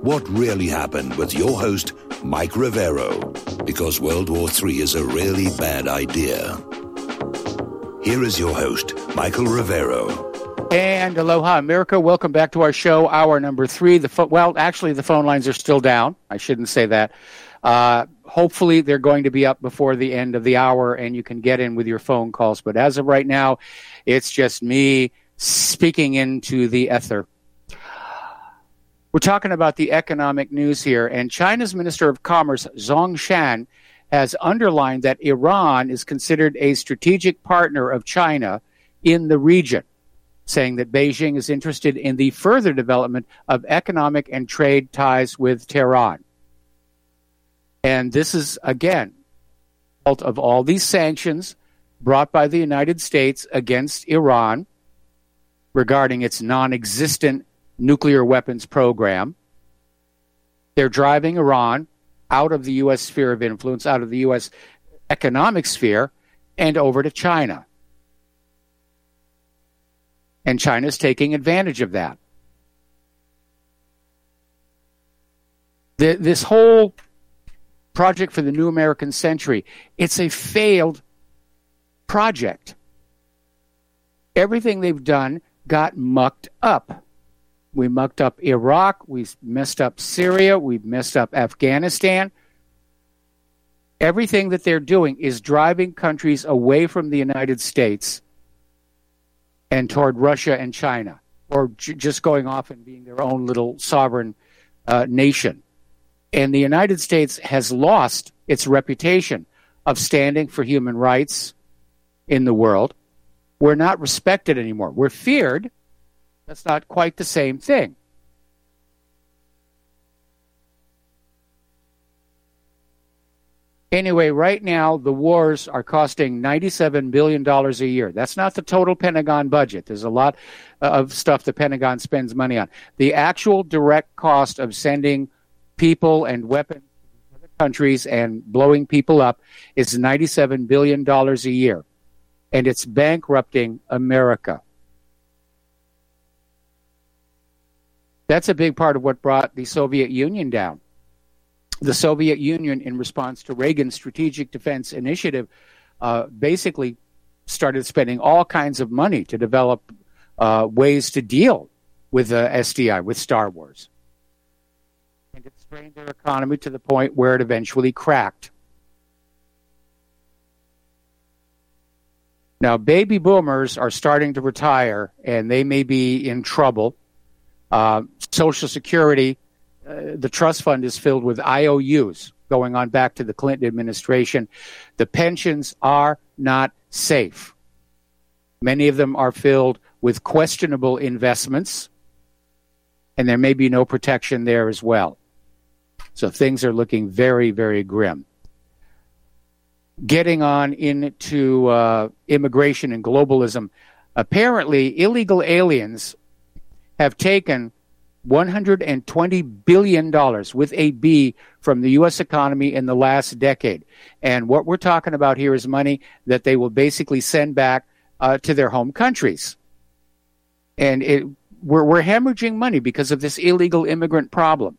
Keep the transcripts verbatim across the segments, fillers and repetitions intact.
what really happened with your host, Mike Rivero, because World War Three is a really bad idea. Here is your host, Michael Rivero. And aloha, America. Welcome back to our show, hour number three. The fo- Well, actually, the phone lines are still down. I shouldn't say that. Uh, hopefully, they're going to be up before the end of the hour, and you can get in with your phone calls. But as of right now, it's just me speaking into the ether. We're talking about the economic news here, and China's Minister of Commerce, Zhong Shan, has underlined that Iran is considered a strategic partner of China in the region, saying that Beijing is interested in the further development of economic and trade ties with Tehran. And this is, again, the result of all these sanctions brought by the United States against Iran regarding its non-existent nuclear weapons program. They're driving Iran out of the U S sphere of influence, out of the U S economic sphere, and over to China. And China's taking advantage of that. The, this whole project for the new American century, it's a failed project. Everything they've done got mucked up. We mucked up Iraq. We messed up Syria. We've messed up Afghanistan. Everything that they're doing is driving countries away from the United States and toward Russia and China, or j- just going off and being their own little sovereign uh, nation. And the United States has lost its reputation of standing for human rights in the world. We're not respected anymore. We're feared. That's not quite the same thing. Anyway, right now, the wars are costing ninety-seven billion dollars a year. That's not the total Pentagon budget. There's a lot of stuff the Pentagon spends money on. The actual direct cost of sending people and weapons to other countries and blowing people up is ninety-seven billion dollars a year. And it's bankrupting America. That's a big part of what brought the Soviet Union down. The Soviet Union, in response to Reagan's Strategic Defense Initiative, uh, basically started spending all kinds of money to develop uh, ways to deal with uh, S D I, with Star Wars. And it strained their economy to the point where it eventually cracked. Now, baby boomers are starting to retire, and they may be in trouble. Uh, Social Security, uh, the trust fund is filled with I O Us going on back to the Clinton administration. The pensions are not safe. Many of them are filled with questionable investments, and there may be no protection there as well. So things are looking very, very grim. Getting on into uh, immigration and globalism, apparently illegal aliens have taken one hundred twenty billion dollars with a B from the U S economy in the last decade. And what we're talking about here is money that they will basically send back uh, to their home countries. And it, we're, we're hemorrhaging money because of this illegal immigrant problem.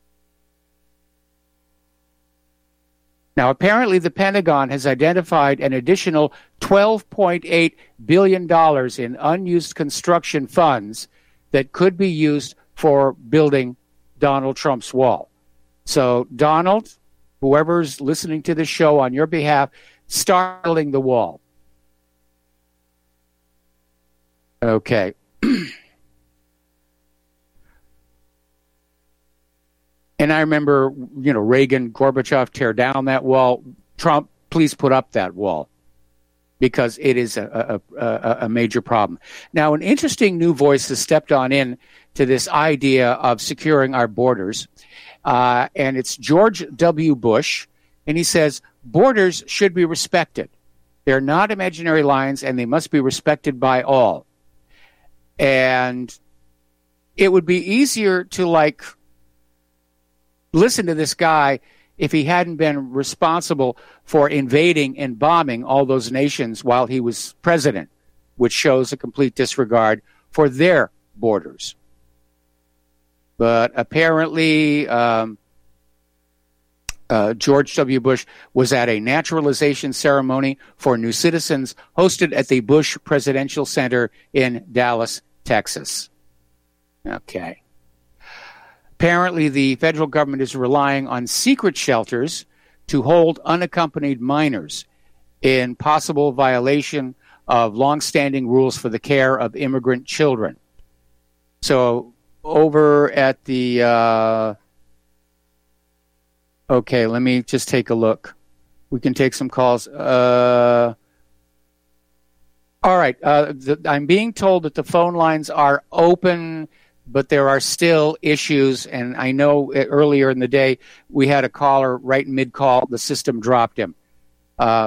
Now, apparently the Pentagon has identified an additional twelve point eight billion dollars in unused construction funds that could be used for building Donald Trump's wall. So, Donald, whoever's listening to this show on your behalf, start building the wall. Okay. And I remember, you know, Reagan, Gorbachev, tear down that wall. Trump, please put up that wall, because it is a, a, a, a major problem. Now, an interesting new voice has stepped on in to this idea of securing our borders, uh, and it's George W. Bush, and he says borders should be respected. They're not imaginary lines, and they must be respected by all. And it would be easier to, like, listen to this guy if he hadn't been responsible for invading and bombing all those nations while he was president, which shows a complete disregard for their borders. But apparently, um, uh, George W. Bush was at a naturalization ceremony for new citizens hosted at the Bush Presidential Center in Dallas, Texas. Okay. Apparently, the federal government is relying on secret shelters to hold unaccompanied minors in possible violation of longstanding rules for the care of immigrant children. So over at the, uh, okay, let me just take a look. We can take some calls. Uh, all right, uh, the, I'm being told that the phone lines are open, but there are still issues, and I know earlier in the day we had a caller right mid-call. The system dropped him. Uh,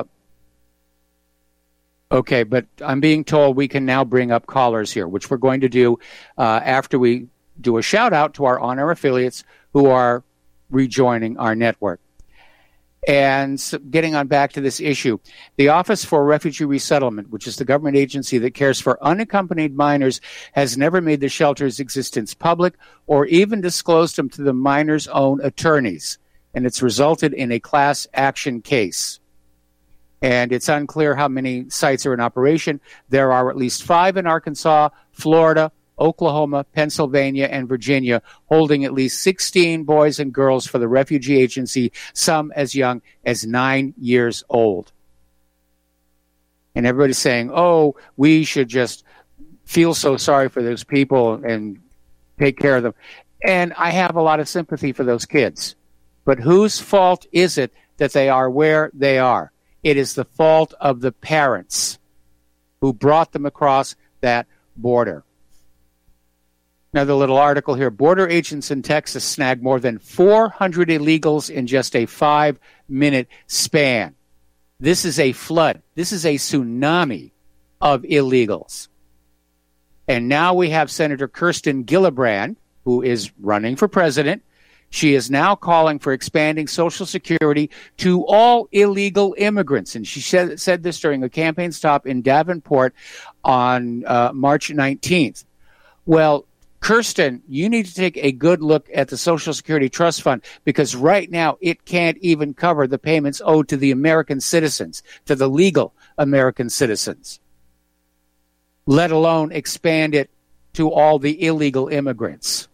okay, but I'm being told we can now bring up callers here, which we're going to do uh, after we do a shout-out to our on-air affiliates who are rejoining our network. And so getting on back to this issue, the Office for Refugee Resettlement, which is the government agency that cares for unaccompanied minors, has never made the shelter's existence public or even disclosed them to the minors' own attorneys. And it's resulted in a class action case. And it's unclear how many sites are in operation. There are at least five in Arkansas, Florida, Oklahoma, Pennsylvania, and Virginia, holding at least sixteen boys and girls for the refugee agency, some as young as nine years old. And everybody's saying, oh, we should just feel so sorry for those people and take care of them. And I have a lot of sympathy for those kids. But whose fault is it that they are where they are? It is the fault of the parents who brought them across that border. Another little article here. Border agents in Texas snagged more than four hundred illegals in just a five-minute span. This is a flood. This is a tsunami of illegals. And now we have Senator Kirsten Gillibrand, who is running for president. She is now calling for expanding Social Security to all illegal immigrants. And she said, said this during a campaign stop in Davenport on uh, March nineteenth. Well, Kirsten, you need to take a good look at the Social Security Trust Fund, because right now it can't even cover the payments owed to the American citizens, to the legal American citizens, let alone expand it to all the illegal immigrants.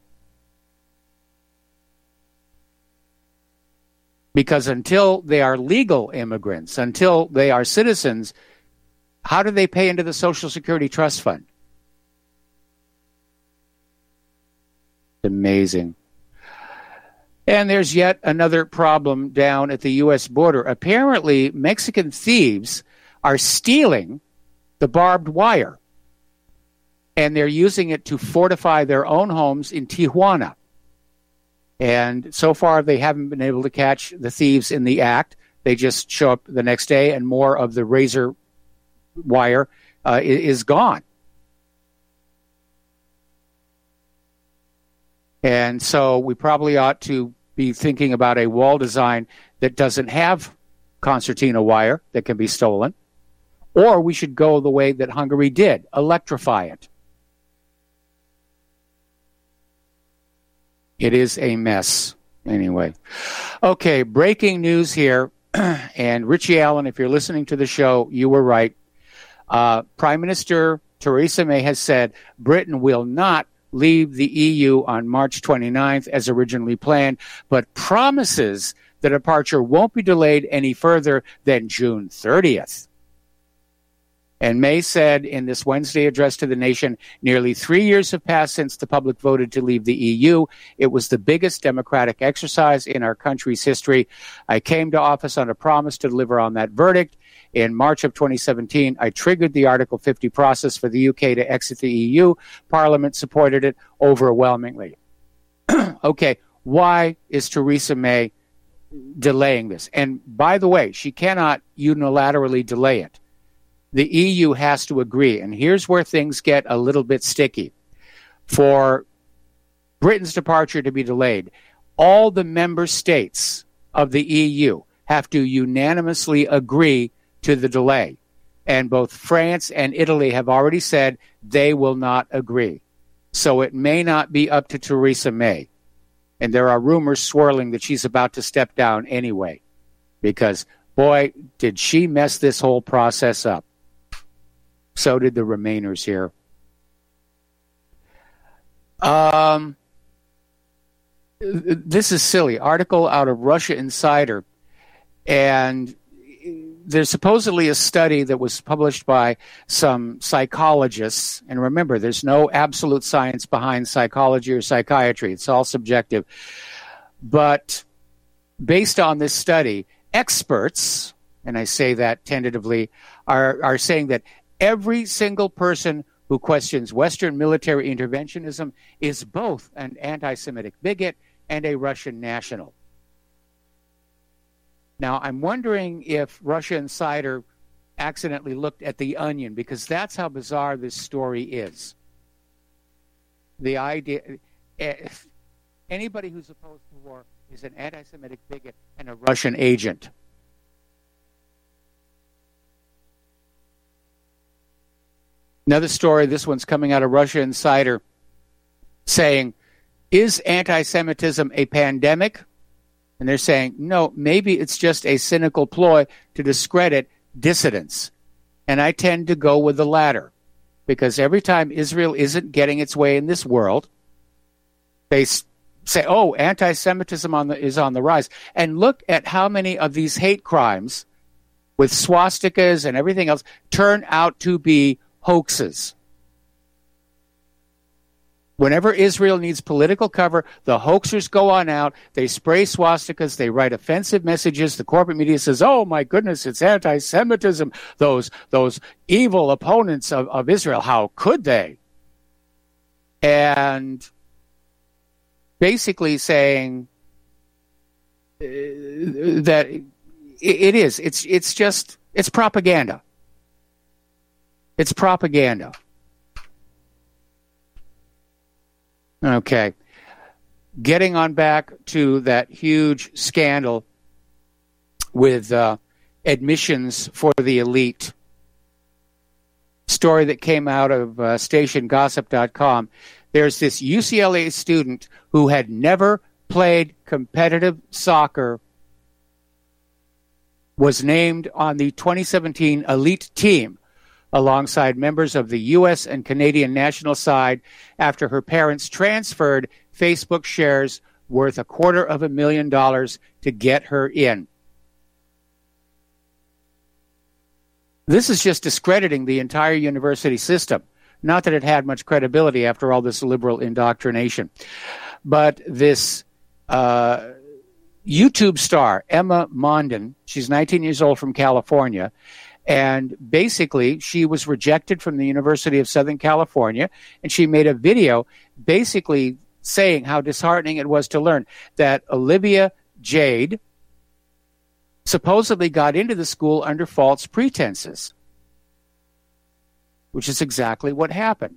Because until they are legal immigrants, until they are citizens, how do they pay into the Social Security Trust Fund? Amazing. And there's yet another problem down at the U S border. Apparently, Mexican thieves are stealing the barbed wire, and they're using it to fortify their own homes in Tijuana. And so far, they haven't been able to catch the thieves in the act. They just show up the next day, and more of the razor wire uh, is gone. And so we probably ought to be thinking about a wall design that doesn't have concertina wire that can be stolen. Or we should go the way that Hungary did, electrify it. It is a mess. Anyway. Okay, breaking news here. And Richie Allen, if you're listening to the show, you were right. Uh, Prime Minister Theresa May has said Britain will not leave the E U on March twenty-ninth as originally planned, but promises the departure won't be delayed any further than June thirtieth. And May said in this Wednesday address to the nation, nearly three years have passed since the public voted to leave the E U. It was the biggest democratic exercise in our country's history. I came to office on a promise to deliver on that verdict. In March of twenty seventeen, I triggered the Article fifty process for the U K to exit the E U. Parliament supported it overwhelmingly. Okay, why is Theresa May delaying this? And by the way, she cannot unilaterally delay it. The E U has to agree. And here's where things get a little bit sticky. For Britain's departure to be delayed, all the member states of the E U have to unanimously agree to the delay. And both France and Italy have already said they will not agree. So it may not be up to Theresa May. And there are rumors swirling that she's about to step down anyway. Because, boy, did she mess this whole process up. So did the Remainers here. Um, this is silly. Article out of Russia Insider. And there's supposedly a study that was published by some psychologists. And remember, there's no absolute science behind psychology or psychiatry. It's all subjective. But based on this study, experts, and I say that tentatively, are, are saying that every single person who questions Western military interventionism is both an anti-Semitic bigot and a Russian national. Now, I'm wondering if Russia Insider accidentally looked at The Onion, because that's how bizarre this story is. The idea, if anybody who's opposed to war is an anti-Semitic bigot and a Russian agent. Another story, this one's coming out of Russia Insider, saying, is anti-Semitism a pandemic? And they're saying, no, maybe it's just a cynical ploy to discredit dissidents. And I tend to go with the latter, because every time Israel isn't getting its way in this world, they say, oh, anti-Semitism on the, is on the rise. And look at how many of these hate crimes with swastikas and everything else turn out to be hoaxes. Whenever Israel needs political cover, the hoaxers go on out, they spray swastikas, they write offensive messages. The corporate media says, oh my goodness, it's anti-Semitism. Those, those evil opponents of, of Israel, how could they? And basically saying uh, that it, it is, it's, it's just, it's propaganda. It's propaganda. Okay. Getting on back to that huge scandal with uh, admissions for the elite. Story that came out of uh, station gossip dot com. There's this U C L A student who had never played competitive soccer, was named on the twenty seventeen elite team alongside members of the U S and Canadian national side after her parents transferred Facebook shares worth a quarter of a million dollars to get her in. This is just discrediting the entire university system. Not that it had much credibility after all this liberal indoctrination. But this uh, YouTube star, Emma Mondin, she's nineteen years old from California, and basically, she was rejected from the University of Southern California, and she made a video basically saying how disheartening it was to learn that Olivia Jade supposedly got into the school under false pretenses, which is exactly what happened.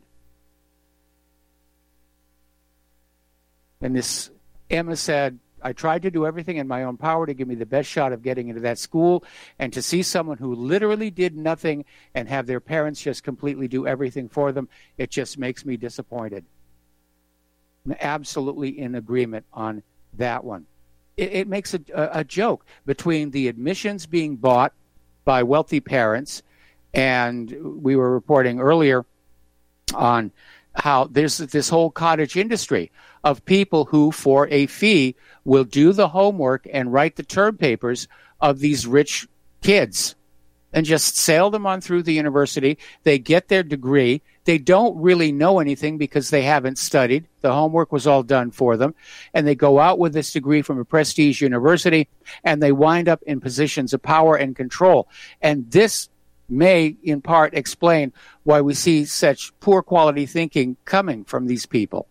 And this Emma said, I tried to do everything in my own power to give me the best shot of getting into that school, and to see someone who literally did nothing and have their parents just completely do everything for them, it just makes me disappointed. I'm absolutely in agreement on that one. It, it makes a, a, a joke between the admissions being bought by wealthy parents, and we were reporting earlier on how there's this whole cottage industry of people who, for a fee, will do the homework and write the term papers of these rich kids and just sail them on through the university. They get their degree. They don't really know anything because they haven't studied. The homework was all done for them. And they go out with this degree from a prestige university, and they wind up in positions of power and control. And this may, in part, explain why we see such poor quality thinking coming from these people.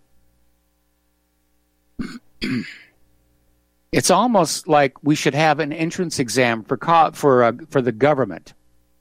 It's almost like we should have an entrance exam for co- for uh, for the government.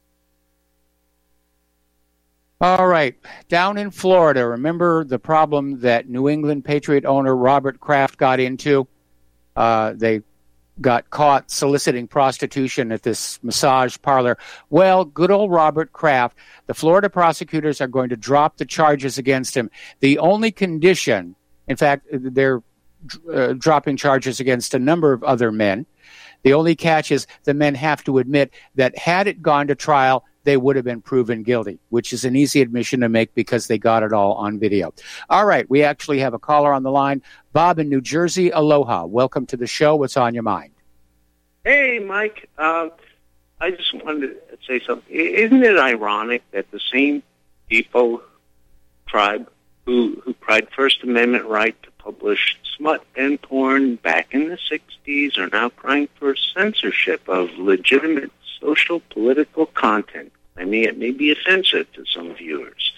All right, down in Florida, remember the problem that New England Patriot owner Robert Kraft got into? Uh, they got caught soliciting prostitution at this massage parlor. Well, good old Robert Kraft, the Florida prosecutors are going to drop the charges against him. The only condition, in fact, they're uh, dropping charges against a number of other men. The only catch is the men have to admit that had it gone to trial, they would have been proven guilty, which is an easy admission to make because they got it all on video. All right, we actually have a caller on the line. Bob in New Jersey, aloha. Welcome to the show. What's on your mind? Hey, Mike. Uh, I just wanted to say something. Isn't it ironic that the same Depo tribe who, who cried First Amendment right to publish smut and porn back in the sixties are now crying for censorship of legitimate social political content, claiming it may be offensive to some viewers.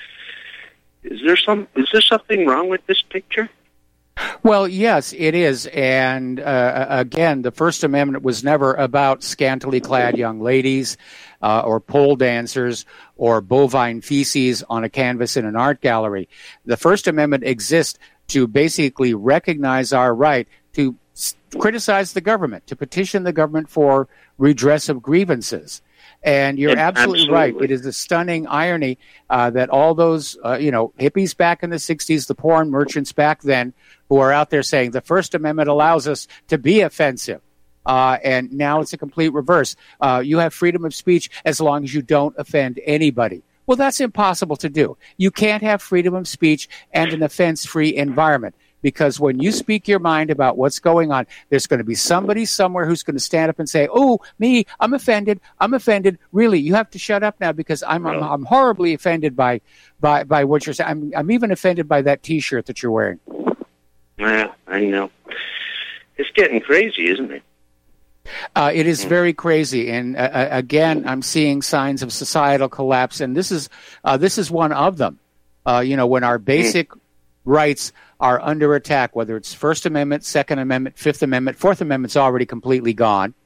Is there some? Is there something wrong with this picture? Well, yes, it is. And uh, again, the First Amendment was never about scantily clad young ladies uh, or pole dancers or bovine feces on a canvas in an art gallery. The First Amendment exists to basically recognize our right to s- criticize the government, to petition the government for redress of grievances. And you're absolutely, absolutely right. It is a stunning irony uh, that all those, uh, you know, hippies back in the sixties, the porn merchants back then, who are out there saying the First Amendment allows us to be offensive. Uh, and now it's a complete reverse. Uh, you have freedom of speech as long as you don't offend anybody. Well, that's impossible to do. You can't have freedom of speech and an offense-free environment. Because when you speak your mind about what's going on, there's going to be somebody somewhere who's going to stand up and say, "Oh, me, I'm offended. I'm offended. Really, you have to shut up now because I'm I'm, I'm horribly offended by by by what you're saying. I'm I'm even offended by that T-shirt that you're wearing." Yeah, I know. It's getting crazy, isn't it? Uh, it is very crazy, and uh, again, I'm seeing signs of societal collapse, and this is uh, this is one of them. Uh, you know, when our basic rights are under attack, whether it's First Amendment, Second Amendment, Fifth Amendment, Fourth Amendment's already completely gone,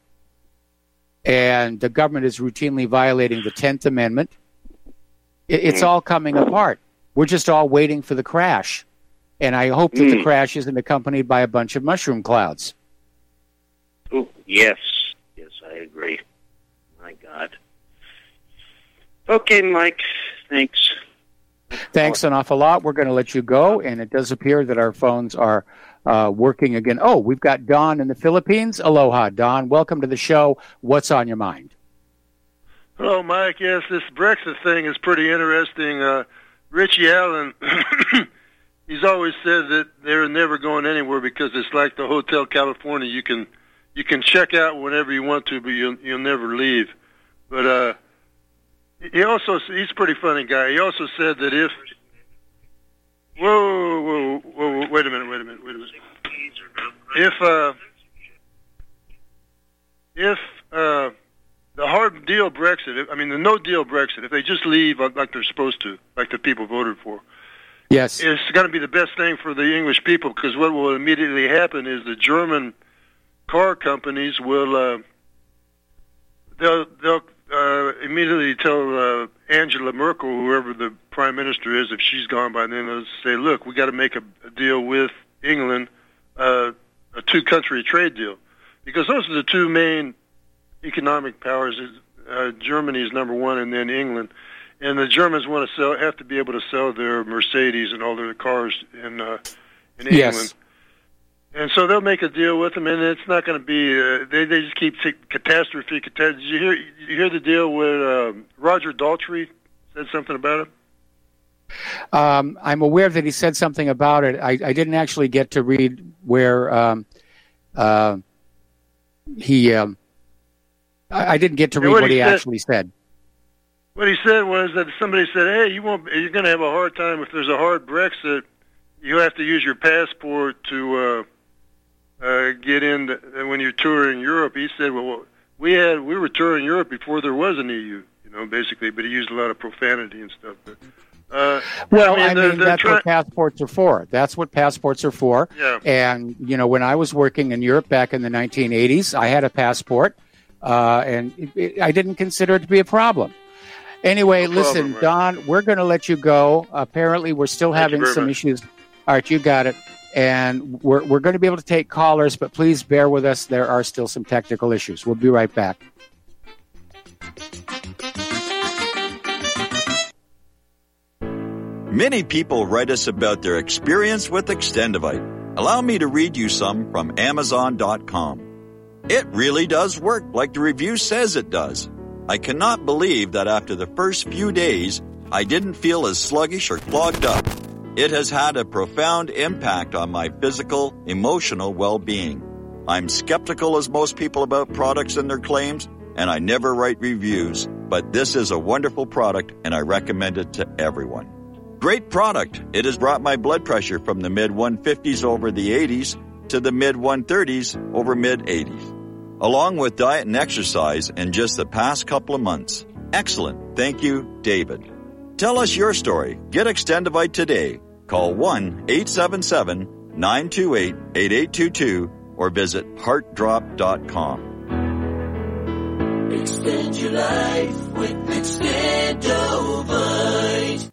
and the government is routinely violating the Tenth Amendment. It, it's all coming apart. We're just all waiting for the crash, and I hope that mm. the crash isn't accompanied by a bunch of mushroom clouds. Oh, yes. Yes, I agree. My God. Okay, Mike. Thanks. Thanks an awful lot. We're going to let you go, and it does appear that our phones are uh, working again. Oh, we've got Don in the Philippines. Aloha, Don. Welcome to the show. What's on your mind? Hello, Mike. Yes, this Brexit thing is pretty interesting. Uh, Richie Allen, he's always said that they're never going anywhere because it's like the Hotel California. You can you can check out whenever you want to, but you'll, you'll never leave. But uh, he also, he's a pretty funny guy. He also said that if, whoa, whoa, whoa, whoa wait a minute, wait a minute, wait a minute. If, uh, if uh, the hard deal Brexit, I mean the no deal Brexit, if they just leave like they're supposed to, like the people voted for, yes, it's going to be the best thing for the English people, because what will immediately happen is the German car companies will, uh, they'll, they'll, Uh, immediately tell uh, Angela Merkel, whoever the prime minister is, if she's gone by then, they'll say, look, we got to make a, a deal with England, uh, a two-country trade deal. Because those are the two main economic powers. Uh, Germany is number one, and then England. And the Germans want to sell, have to be able to sell their Mercedes and all their cars in, uh, in England. Yes. And so they'll make a deal with them, and it's not going to be. Uh, they they just keep t- catastrophe. Catastrophe. Did you hear? Did you hear the deal with uh, Roger Daltrey said something about it? Um, I'm aware that he said something about it. I, I didn't actually get to read where um, uh, he. Um, I, I didn't get to read what, what he, he said, actually said. What he said was that somebody said, "Hey, you won't. You're going to have a hard time if there's a hard Brexit. You have to use your passport to." Uh, Uh, get in the, when you're touring Europe." He said, "Well, we had we were touring Europe before there was an E U, you know, basically." But he used a lot of profanity and stuff. But, uh, well, I mean, I they're, mean they're that's try- what passports are for. That's what passports are for. Yeah. And you know, when I was working in Europe back in the nineteen eighties, I had a passport, uh, and it, it, I didn't consider it to be a problem. Anyway, no listen, problem, Don, we're going to let you go. Apparently, we're still Thank having some much. issues. All right, you got it. and we're, we're going to be able to take callers, but please bear with us. There are still some technical issues. We'll be right back. Many people write us about their experience with Extendivite. Allow me to read you some from Amazon dot com. It really does work like the review says it does. I cannot believe that after the first few days, I didn't feel as sluggish or clogged up. It has had a profound impact on my physical, emotional well-being. I'm skeptical as most people about products and their claims, and I never write reviews, but this is a wonderful product and I recommend it to everyone. Great product. It has brought my blood pressure from the mid one fifties over the eighties to the mid one thirties over mid eighties. Along with diet and exercise in just the past couple of months. Excellent. Thank you, David. Tell us your story. Get Extendivite today. Call one eight seven seven, nine two eight, eight eight two two or visit heart drop dot com. Extend your life with Extendivite.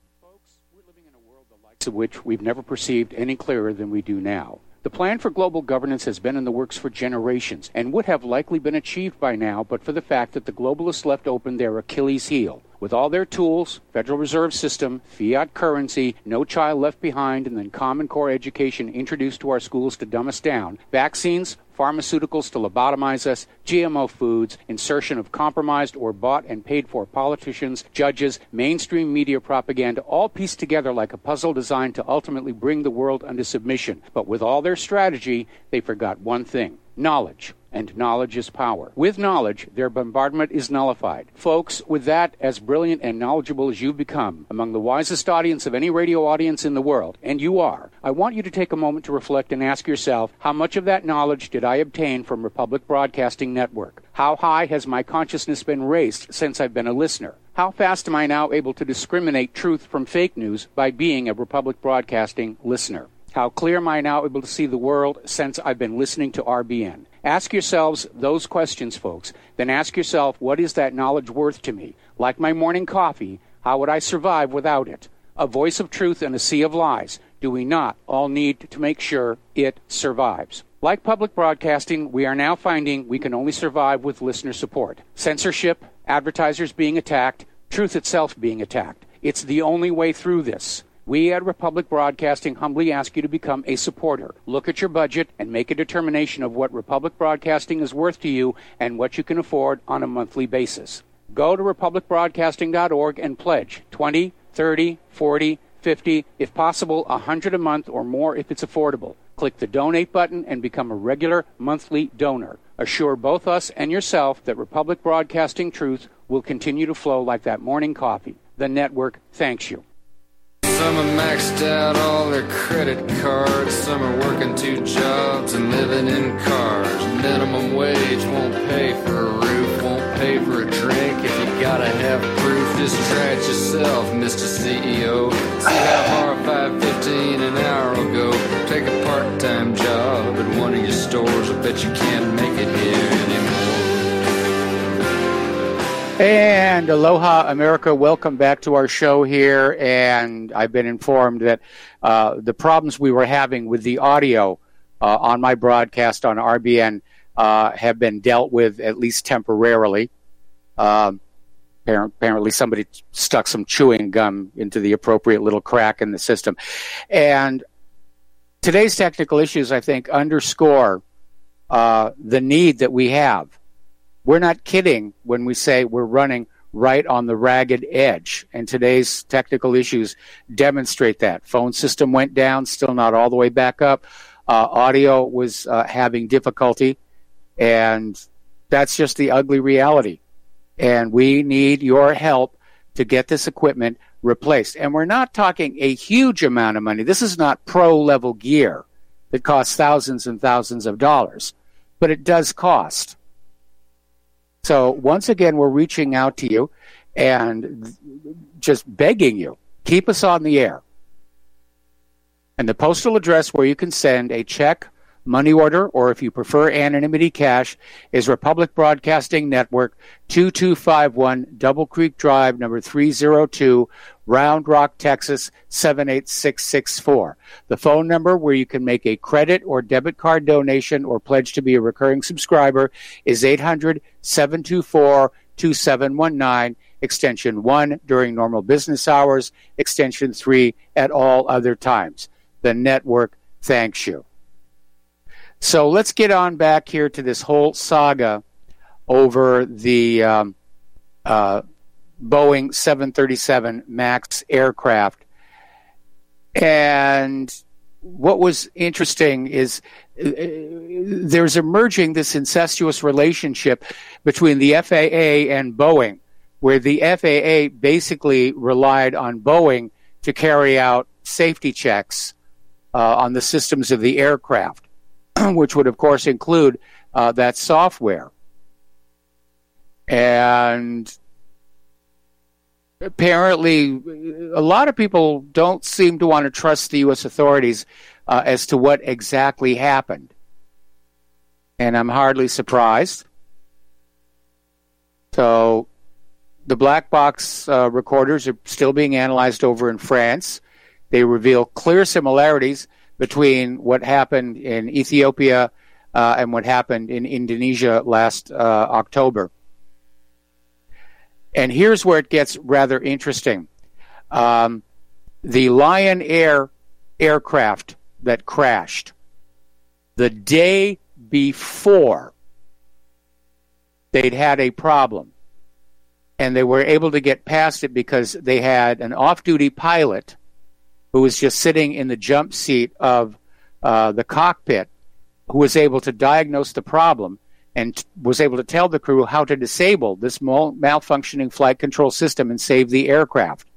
Of which we've never perceived any clearer than we do now. The plan for global governance has been in the works for generations and would have likely been achieved by now but for the fact that the globalists left open their Achilles heel. With all their tools, Federal Reserve System, fiat currency, no child left behind, and then Common Core education introduced to our schools to dumb us down, vaccines, pharmaceuticals to lobotomize us, G M O foods, insertion of compromised or bought and paid for politicians, judges, mainstream media propaganda, all pieced together like a puzzle designed to ultimately bring the world under submission. But with all their strategy, they forgot one thing: knowledge. And knowledge is power. With knowledge, their bombardment is nullified. Folks, with that, as brilliant and knowledgeable as you've become, among the wisest audience of any radio audience in the world, and you are, I want you to take a moment to reflect and ask yourself, how much of that knowledge did I obtain from Republic Broadcasting Network? How high has my consciousness been raised since I've been a listener? How fast am I now able to discriminate truth from fake news by being a Republic Broadcasting listener? How clear am I now able to see the world since I've been listening to R B N? Ask yourselves those questions, folks. Then ask yourself, what is that knowledge worth to me? Like my morning coffee, how would I survive without it? A voice of truth in a sea of lies. Do we not all need to make sure it survives? Like public broadcasting, we are now finding we can only survive with listener support. Censorship, advertisers being attacked, truth itself being attacked. It's the only way through this. We at Republic Broadcasting humbly ask you to become a supporter. Look at your budget and make a determination of what Republic Broadcasting is worth to you and what you can afford on a monthly basis. Go to republic broadcasting dot org and pledge twenty, thirty, forty, fifty, if possible, one hundred a month or more if it's affordable. Click the donate button and become a regular monthly donor. Assure both us and yourself that Republic Broadcasting truth will continue to flow like that morning coffee. The network thanks you. Some have maxed out all their credit cards. Some are working two jobs and living in cars. Minimum wage won't pay for a roof, won't pay for a drink. If you gotta have proof, just try it yourself, Mister C E O. See how far five fifteen an hour will go. Take a part-time job at one of your stores. I bet you can't make it here anymore. And aloha, America. Welcome back to our show here. And I've been informed that uh, the problems we were having with the audio uh, on my broadcast on R B N uh, have been dealt with, at least temporarily. Um, apparently somebody stuck some chewing gum into the appropriate little crack in the system. And today's technical issues, I think, underscore uh, the need that we have. We're not kidding when we say we're running right on the ragged edge, and today's technical issues demonstrate that. Phone system went down, still not all the way back up. Uh, audio was uh, having difficulty, and that's just the ugly reality. And we need your help to get this equipment replaced. And we're not talking a huge amount of money. This is not pro-level gear that costs thousands and thousands of dollars, but it does cost. So once again, we're reaching out to you and just begging you, keep us on the air. And the postal address where you can send a check, money order, or if you prefer anonymity cash, is Republic Broadcasting Network, two two five one Double Creek Drive, number three oh two, Round Rock, Texas, seven eight six six four. The phone number where you can make a credit or debit card donation or pledge to be a recurring subscriber is eight hundred, seven two four, two seven one nine, extension one during normal business hours, extension three at all other times. The network thanks you. So let's get on back here to this whole saga over the um, uh, Boeing seven thirty-seven MAX aircraft. And what was interesting is uh, there's emerging this incestuous relationship between the F A A and Boeing, where the F A A basically relied on Boeing to carry out safety checks uh, on the systems of the aircraft, which would, of course, include uh, that software. And apparently, a lot of people don't seem to want to trust the U S authorities uh, as to what exactly happened. And I'm hardly surprised. So the black box uh, recorders are still being analyzed over in France. They reveal clear similarities between what happened in Ethiopia uh, and what happened in Indonesia last uh, October. And here's where it gets rather interesting. Um, the Lion Air aircraft that crashed, the day before, they'd had a problem. And they were able to get past it because they had an off-duty pilot who was just sitting in the jump seat of uh, the cockpit, who was able to diagnose the problem and t- was able to tell the crew how to disable this mal- malfunctioning flight control system and save the aircraft.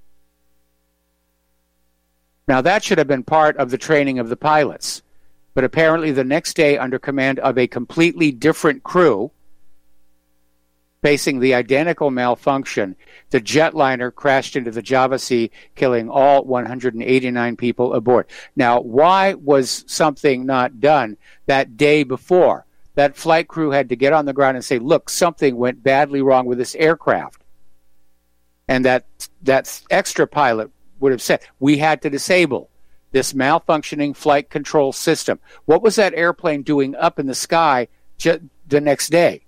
Now, that should have been part of the training of the pilots. But apparently the next day, under command of a completely different crew, facing the identical malfunction, the jetliner crashed into the Java Sea, killing all one hundred eighty-nine people aboard. Now, why was something not done that day before? That flight crew had to get on the ground and say, look, something went badly wrong with this aircraft. And that that extra pilot would have said, we had to disable this malfunctioning flight control system. What was that airplane doing up in the sky ju- the next day?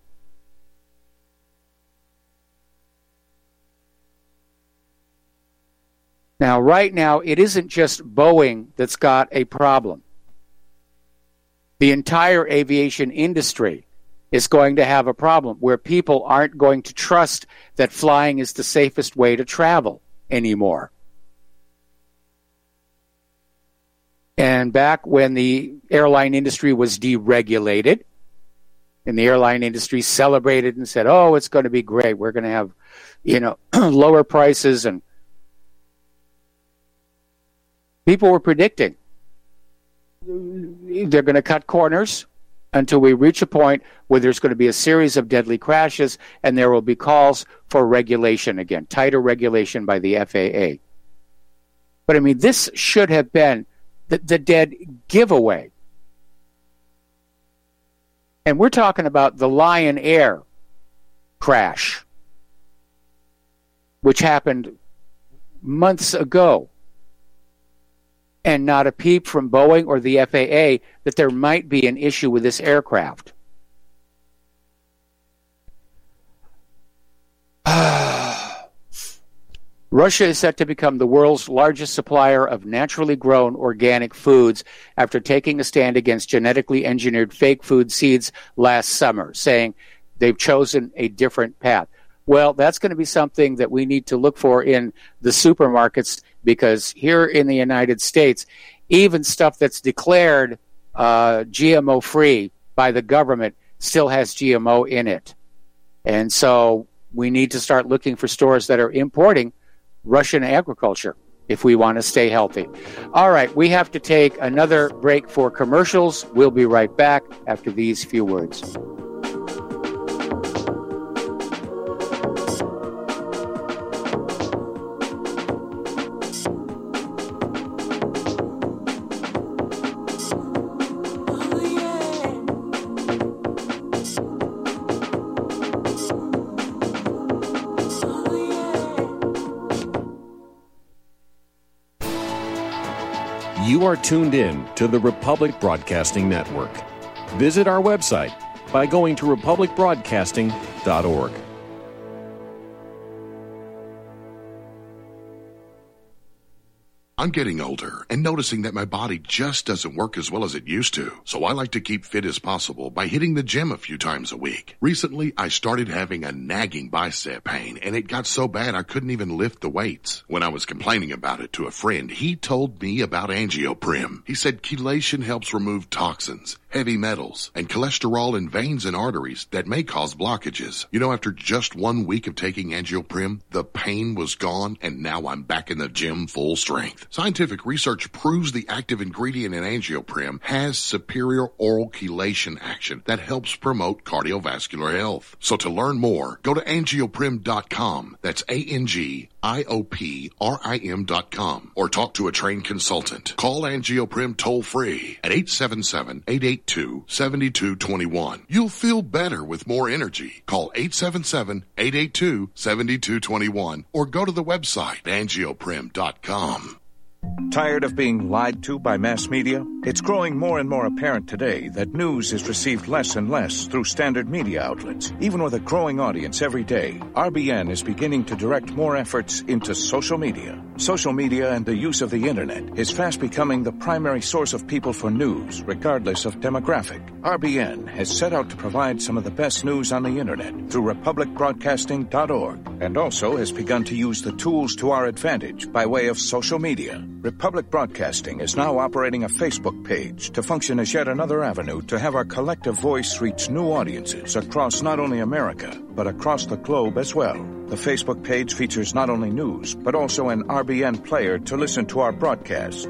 Now, right now, it isn't just Boeing that's got a problem. The entire aviation industry is going to have a problem where people aren't going to trust that flying is the safest way to travel anymore. And back when the airline industry was deregulated, and the airline industry celebrated and said, oh, it's going to be great. We're going to have, you know, lower prices, and people were predicting they're going to cut corners until we reach a point where there's going to be a series of deadly crashes and there will be calls for regulation again, tighter regulation by the F A A. But I mean, this should have been the, the dead giveaway. And we're talking about the Lion Air crash, which happened months ago. And not a peep from Boeing or the F A A that there might be an issue with this aircraft. Russia is set to become the world's largest supplier of naturally grown organic foods after taking a stand against genetically engineered fake food seeds last summer, saying they've chosen a different path. Well, that's going to be something that we need to look for in the supermarkets, because here in the United States, even stuff that's declared uh, G M O-free by the government still has G M O in it. And so we need to start looking for stores that are importing Russian agriculture if we want to stay healthy. All right, we have to take another break for commercials. We'll be right back after these few words. You are tuned in to the Republic Broadcasting Network. Visit our website by going to republic broadcasting dot org. I'm getting older and noticing that my body just doesn't work as well as it used to. So I like to keep fit as possible by hitting the gym a few times a week. Recently, I started having a nagging bicep pain, and it got so bad I couldn't even lift the weights. When I was complaining about it to a friend, he told me about Angioprim. He said chelation helps remove toxins, heavy metals, and cholesterol in veins and arteries that may cause blockages. You know, after just one week of taking Angioprim, the pain was gone, and now I'm back in the gym full strength. Scientific research proves the active ingredient in Angioprim has superior oral chelation action that helps promote cardiovascular health. So to learn more, go to angioprim dot com. That's A N G I O P R I M dot com. Or talk to a trained consultant. Call Angioprim toll free at eight seven seven, eight eight two, seven two two one. You'll feel better with more energy. Call eight seven seven, eight eight two, seven two two one or go to the website angioprim dot com. Tired of being lied to by mass media? It's growing more and more apparent today that news is received less and less through standard media outlets. Even with a growing audience every day, R B N is beginning to direct more efforts into social media. Social media and the use of the internet is fast becoming the primary source of people for news, regardless of demographic. R B N has set out to provide some of the best news on the internet through republic broadcasting dot org, and also has begun to use the tools to our advantage by way of social media. Republic Broadcasting is now operating a Facebook page to function as yet another avenue to have our collective voice reach new audiences across not only America, but across the globe as well. The Facebook page features not only news, but also an R B N player to listen to our broadcast.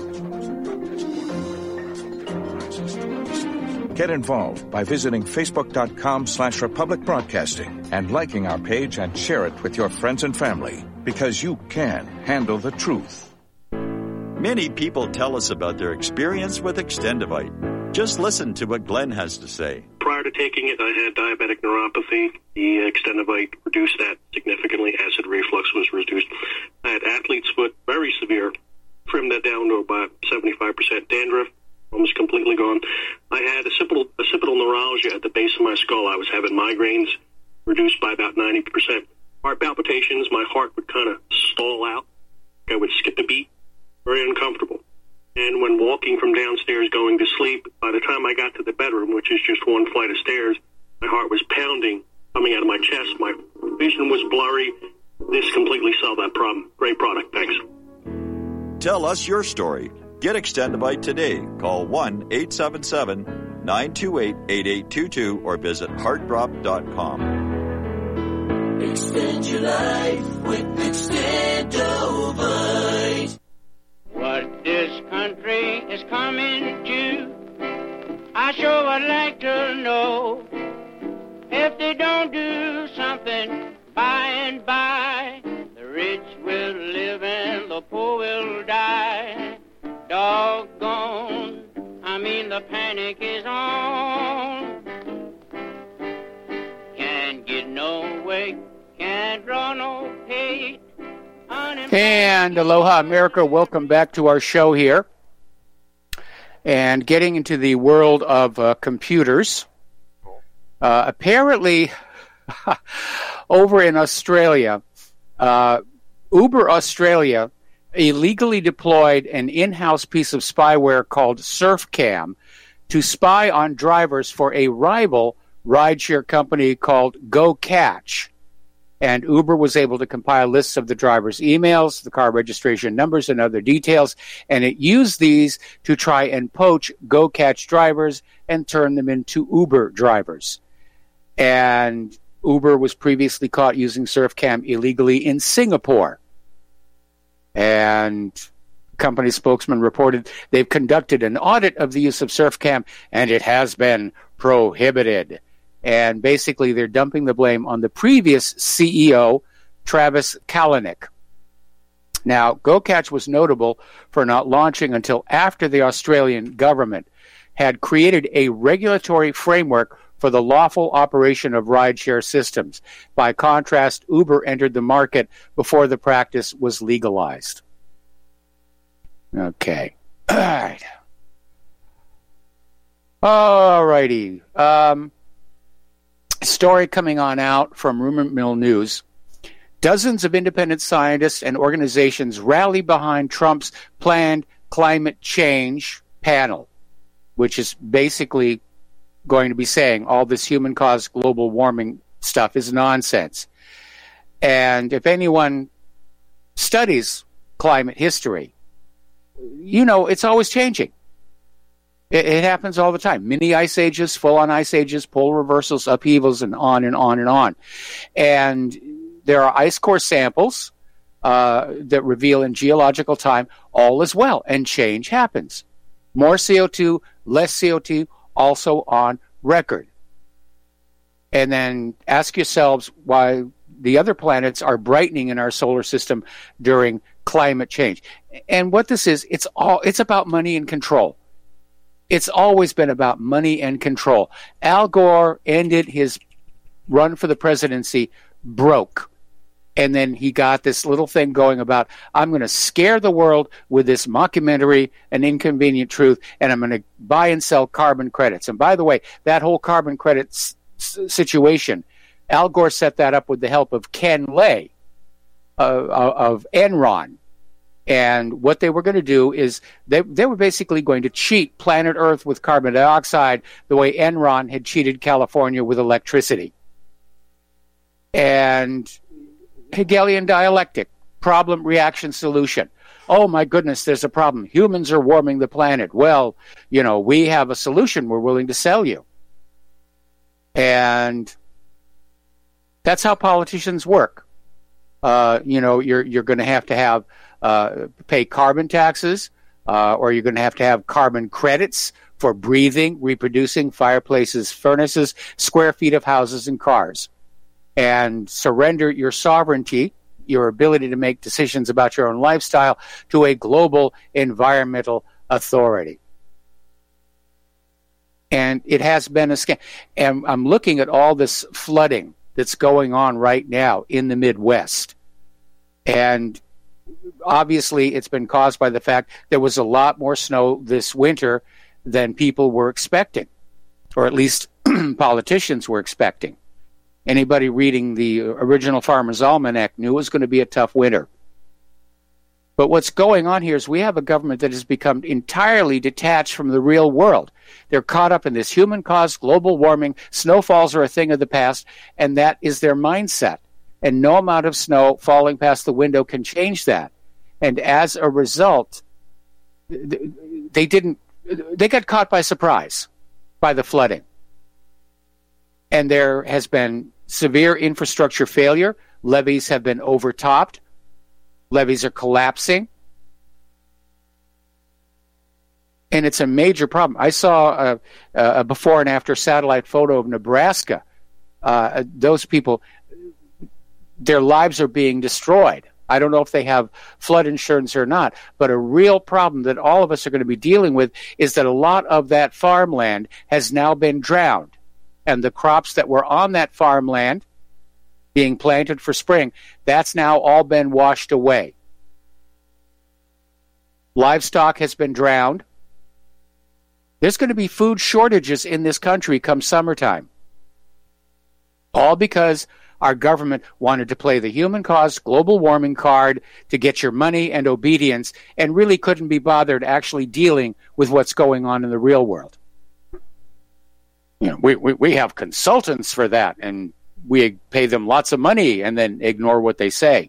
Get involved by visiting facebook.com slash Republic Broadcasting and liking our page and share it with your friends and family, because you can handle the truth. Many people tell us about their experience with Extendivite. Just listen to what Glenn has to say. Prior to taking it, I had diabetic neuropathy. The Extendivite reduced that significantly. Acid reflux was reduced. I had athlete's foot, very severe. Trimmed that down to about seventy-five percent. Dandruff, almost completely gone. I had occipital, occipital neuralgia at the base of my skull. I was having migraines, reduced by about ninety percent. Heart palpitations, my heart would kind of stall out. I would skip a beat. Very uncomfortable. And when walking from downstairs going to sleep, by the time I got to the bedroom, which is just one flight of stairs, my heart was pounding, coming out of my chest. My vision was blurry. This completely solved that problem. Great product. Thanks. Tell us your story. Get Extendivite today. Call one eight seven seven, nine two eight, eight eight two two or visit heart drop dot com. Extend your life with Extendivite. What this country is coming to, I sure would like to know. If they don't do something by and by, the rich will live and the poor will die. Doggone, I mean the panic is on. Can't get no way, can't draw no pay. And aloha, America. Welcome back to our show here. And getting into the world of uh, computers. Uh, apparently, over in Australia, uh, Uber Australia illegally deployed an in-house piece of spyware called SurfCam to spy on drivers for a rival rideshare company called GoCatch. And Uber was able to compile lists of the drivers' emails, the car registration numbers, and other details, and it used these to try and poach GoCatch drivers and turn them into Uber drivers. And Uber was previously caught using SurfCam illegally in Singapore. And company spokesman reported they've conducted an audit of the use of SurfCam, and it has been prohibited. And basically, they're dumping the blame on the previous C E O, Travis Kalanick. Now, GoCatch was notable for not launching until after the Australian government had created a regulatory framework for the lawful operation of rideshare systems. By contrast, Uber entered the market before the practice was legalized. Okay. All right. All righty. Um, story coming on out from Rumor Mill News. Dozens of independent scientists and organizations rally behind Trump's planned climate change panel, which is basically going to be saying all this human-caused global warming stuff is nonsense. And if anyone studies climate history, you know it's always changing. It, it happens all the time. Mini ice ages, full-on ice ages, polar reversals, upheavals, and on and on and on. And there are ice core samples uh, that reveal in geological time all is well, and change happens. More C O two, less C O two, also on record. And then ask yourselves why the other planets are brightening in our solar system during climate change. And what this is, it's all it's about money and control. It's always been about money and control. Al Gore ended his run for the presidency broke. And then he got this little thing going about, I'm going to scare the world with this mockumentary, An Inconvenient Truth, and I'm going to buy and sell carbon credits. And by the way, that whole carbon credits s- situation, Al Gore set that up with the help of Ken Lay uh, of Enron. And what they were going to do is they, they were basically going to cheat planet Earth with carbon dioxide the way Enron had cheated California with electricity. And Hegelian dialectic, problem, reaction, solution. Oh, my goodness, there's a problem. Humans are warming the planet. Well, you know, we have a solution we're willing to sell you. And that's how politicians work. Uh, you know, you're you're going to have to have uh, pay carbon taxes, uh, or you're going to have to have carbon credits for breathing, reproducing, fireplaces, furnaces, square feet of houses and cars, and surrender your sovereignty, your ability to make decisions about your own lifestyle, to a global environmental authority. And it has been a scam. And I'm looking at all this flooding that's going on right now in the Midwest. And obviously it's been caused by the fact there was a lot more snow this winter than people were expecting, or at least politicians were expecting. Anybody reading the original Farmer's Almanac knew it was going to be a tough winter. But what's going on here is we have a government that has become entirely detached from the real world. They're caught up in this human-caused global warming. Snowfalls are a thing of the past, and that is their mindset. And no amount of snow falling past the window can change that. And as a result, they didn't. They got caught by surprise by the flooding. And there has been severe infrastructure failure. Levees have been overtopped. Levees are collapsing. And it's a major problem. I saw a, a before and after satellite photo of Nebraska. Uh, those people, their lives are being destroyed. I don't know if they have flood insurance or not, but a real problem that all of us are going to be dealing with is that a lot of that farmland has now been drowned. And the crops that were on that farmland being planted for spring, that's now all been washed away. Livestock has been drowned. There's going to be food shortages in this country come summertime. All because our government wanted to play the human-caused global warming card to get your money and obedience, and really couldn't be bothered actually dealing with what's going on in the real world. You know, we, we, we have consultants for that, and we pay them lots of money and then ignore what they say.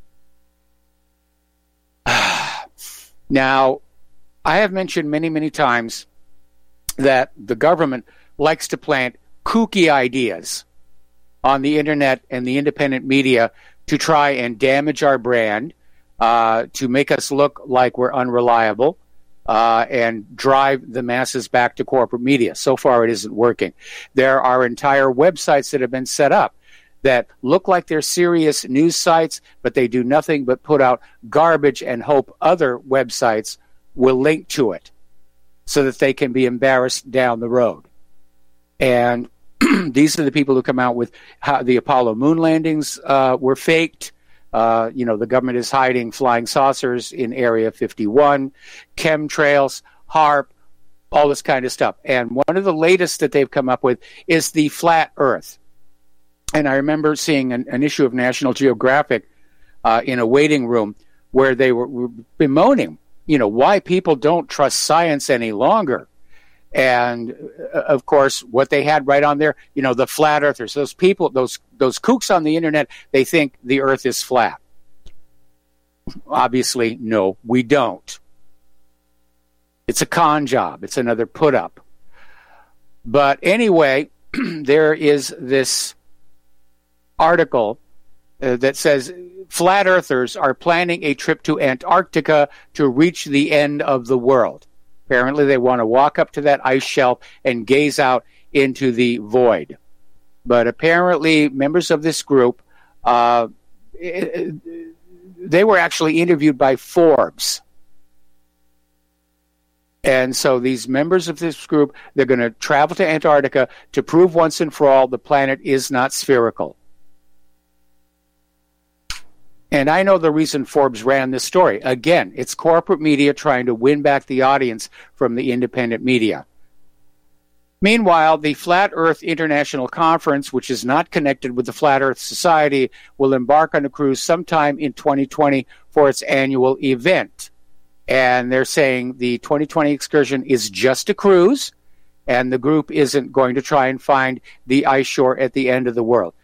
Now, I have mentioned many, many times that the government likes to plant kooky ideas on the internet and the independent media to try and damage our brand, uh, to make us look like we're unreliable, uh, and drive the masses back to corporate media. So far, it isn't working. There are entire websites that have been set up that look like they're serious news sites, but they do nothing but put out garbage and hope other websites will link to it so that they can be embarrassed down the road. And these are the people who come out with how the Apollo moon landings uh, were faked, Uh, you know, the government is hiding flying saucers in Area fifty-one, chemtrails, HAARP, all this kind of stuff. And one of the latest that they've come up with is the flat Earth. And I remember seeing an, an issue of National Geographic uh, in a waiting room where they were, were bemoaning, you know, why people don't trust science any longer. And uh, of course, what they had right on there, you know, the flat earthers, those people, those those kooks on the internet, they think the earth is flat. Obviously, no, we don't. It's a con job. It's another put up. But anyway, there is this article uh, that says flat earthers are planning a trip to Antarctica to reach the end of the world. Apparently, they want to walk up to that ice shelf and gaze out into the void. But apparently, members of this group, uh, they were actually interviewed by Forbes. And so these members of this group, they're going to travel to Antarctica to prove once and for all the planet is not spherical. And I know the reason Forbes ran this story. Again, it's corporate media trying to win back the audience from the independent media. Meanwhile, the Flat Earth International Conference, which is not connected with the Flat Earth Society, will embark on a cruise sometime in twenty twenty for its annual event. And they're saying the twenty twenty excursion is just a cruise, and the group isn't going to try and find the ice shore at the end of the world.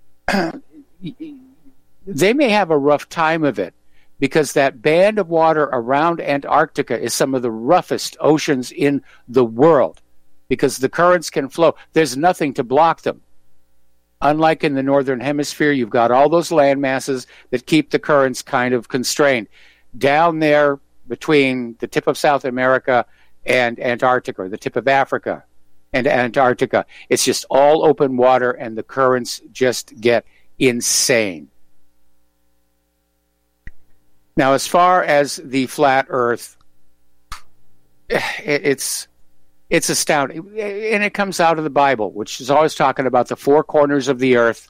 They may have a rough time of it because that band of water around Antarctica is some of the roughest oceans in the world because the currents can flow. There's nothing to block them. Unlike in the northern hemisphere, you've got all those land masses that keep the currents kind of constrained. Down there between the tip of South America and Antarctica, or the tip of Africa and Antarctica, it's just all open water and the currents just get insane. Now, as far as the flat Earth, it's it's astounding. And it comes out of the Bible, which is always talking about the four corners of the earth.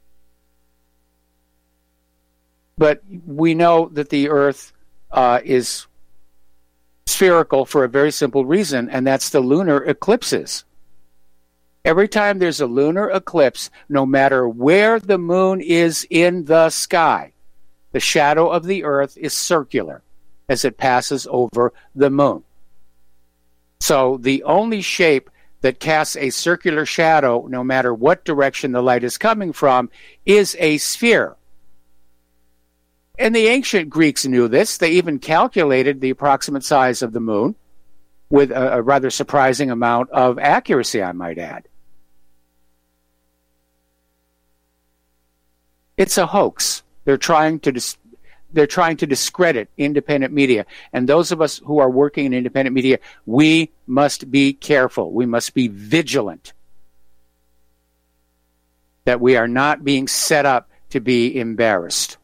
But we know that the earth uh, is spherical for a very simple reason, and that's the lunar eclipses. Every time there's a lunar eclipse, no matter where the moon is in the sky, the shadow of the earth is circular as it passes over the moon. So the only shape that casts a circular shadow, no matter what direction the light is coming from, is a sphere. And the ancient Greeks knew this. They even calculated the approximate size of the moon with a, a rather surprising amount of accuracy, I might add. It's a hoax. They're trying to dis- they're trying to discredit independent media. And those of us who are working in independent media, we must be careful. We must be vigilant that we are not being set up to be embarrassed.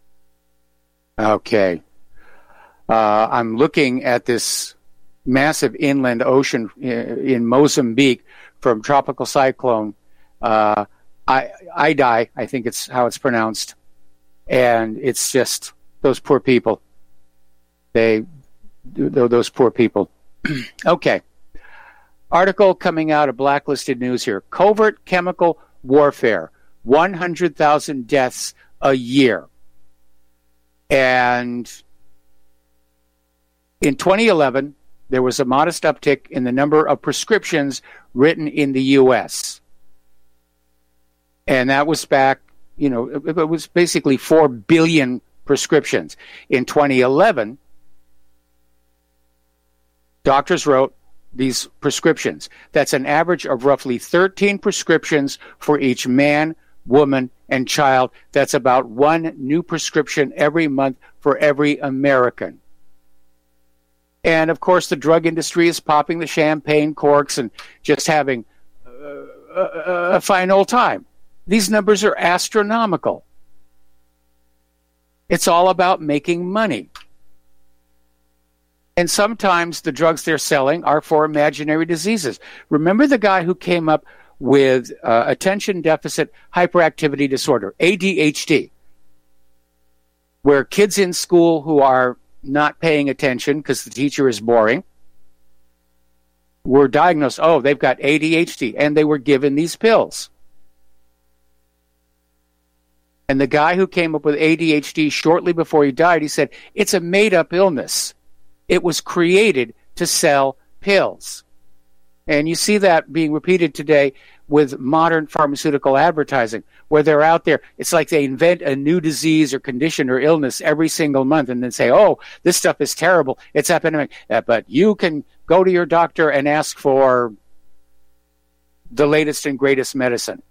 Okay. Uh, I'm looking at this massive inland ocean in Mozambique from tropical cyclone uh, I, Idai, I think it's how it's pronounced. And it's just those poor people. They, those poor people. Okay. Article coming out of Blacklisted News here. Covert chemical warfare. one hundred thousand deaths a year. And in twenty eleven, there was a modest uptick in the number of prescriptions written in the U S. And that was back, you know, it, it was basically four billion prescriptions. In twenty eleven, doctors wrote these prescriptions. That's an average of roughly thirteen prescriptions for each man, woman, and child. That's about one new prescription every month for every American. And, of course, the drug industry is popping the champagne corks and just having uh, a, a fine old time. These numbers are astronomical. It's all about making money. And sometimes the drugs they're selling are for imaginary diseases. Remember the guy who came up with uh, attention deficit hyperactivity disorder, A D H D. where kids in school who are not paying attention because the teacher is boring were diagnosed, oh, they've got A D H D, and they were given these pills. And the guy who came up with A D H D shortly before he died, he said, it's a made-up illness. It was created to sell pills. And you see that being repeated today with modern pharmaceutical advertising, where they're out there. It's like they invent a new disease or condition or illness every single month and then say, oh, this stuff is terrible. It's epidemic. Uh, but you can go to your doctor and ask for the latest and greatest medicine.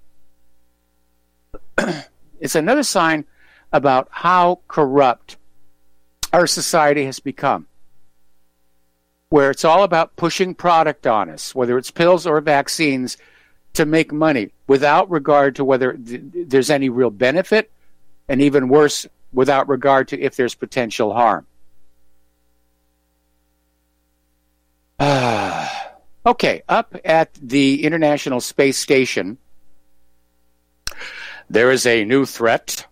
It's another sign about how corrupt our society has become, where it's all about pushing product on us, whether it's pills or vaccines, to make money without regard to whether th- there's any real benefit, and even worse, without regard to if there's potential harm. Uh, okay, up at the International Space Station, there is a new threat,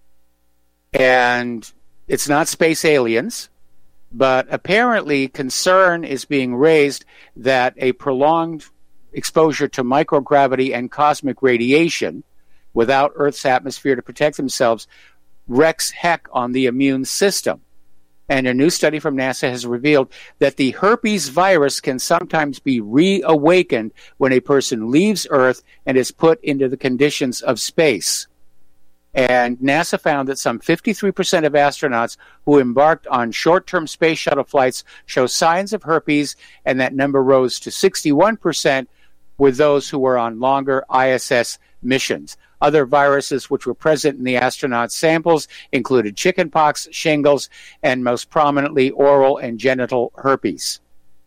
and it's not space aliens, but apparently concern is being raised that a prolonged exposure to microgravity and cosmic radiation without Earth's atmosphere to protect themselves wreaks heck on the immune system. And a new study from NASA has revealed that the herpes virus can sometimes be reawakened when a person leaves Earth and is put into the conditions of space. And NASA found that some fifty-three percent of astronauts who embarked on short-term space shuttle flights show signs of herpes, and that number rose to sixty-one percent with those who were on longer I S S missions. Other viruses which were present in the astronauts' samples included chickenpox, shingles, and most prominently oral and genital herpes.